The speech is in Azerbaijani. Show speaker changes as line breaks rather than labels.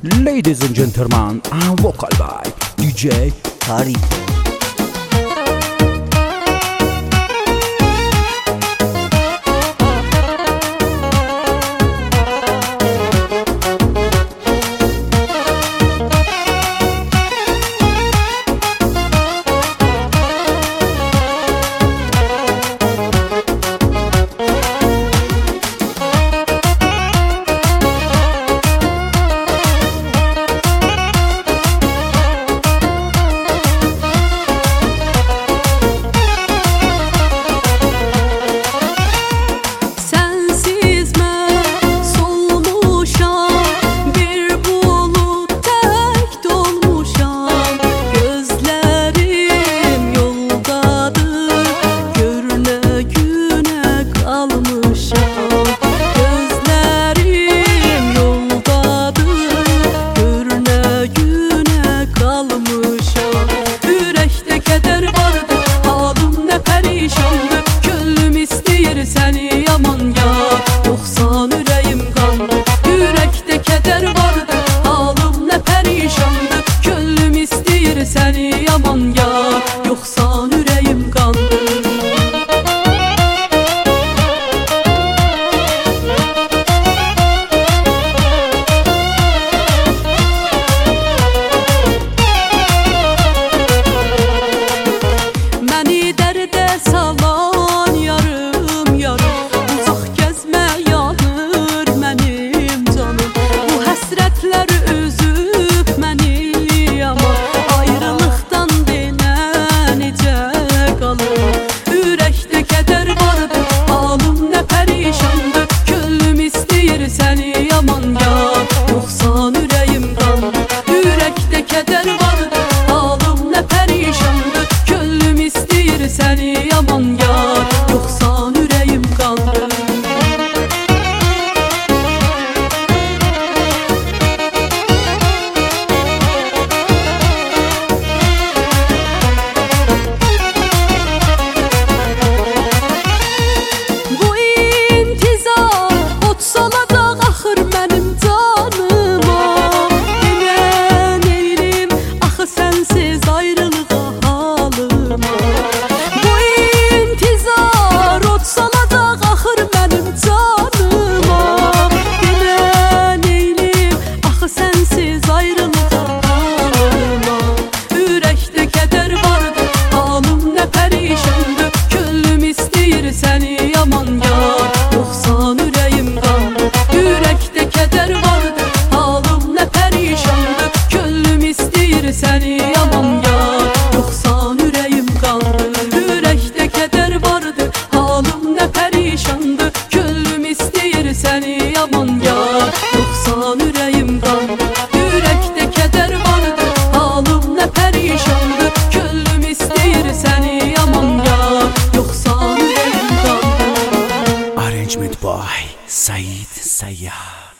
Ladies and gentlemen, and vocal by DJ
Tari.
Səni yaman ya, yoxsan ürəyim qandı. Ürəkdə kədər vardı, halım nə pərişandı. Könlüm istəyir səni yaman ya, yoxsan ürəyim qandı. Məni dərdə salan yarım uzaq gəzmə yanır mənim canım. Bu həsrətlər üzüb məni yaman, ayrılıqdan denə necə qalır. Ürəkdə kədər vardı, halım nə pərişandı. Könlüm istəyir səni yaman ya, yoxsan ürəyim qandı. Ürəkdə kədər vardı, halım nə pərişandı. Könlüm istəyir səni yaman ya, yoxsan ürəyim qandı. Bu intizar ot salacaq axır mənim canıma. Yenə neylim axı sənsiz ayrılığa halıma. Bu intizar ot salacaq axır mənim canıma. Yenə neylim axı sənsiz ayrılığa halıma. Ürəkdə kədər vardı, halım nə pərişandı. Könlüm istəyir səni yaman ya, yoxsan ürəyim qandı. Ürəkdə kədər vardı, halım nə pərişandı. Könlüm istəyir səni yaman ya, yoxsan ürəyim qandı. Ürəkdə kədər vardı, halım nə pərişandı. Könlüm istəyir səni yaman ya, yoxsan ürəyim qandı. Ürəkdə kədər vardı, halım nə pərişandı. Könlüm istəyir səni yaman ya, yoxsan ürəyim qandı.
Arrangement by Said Sayyah.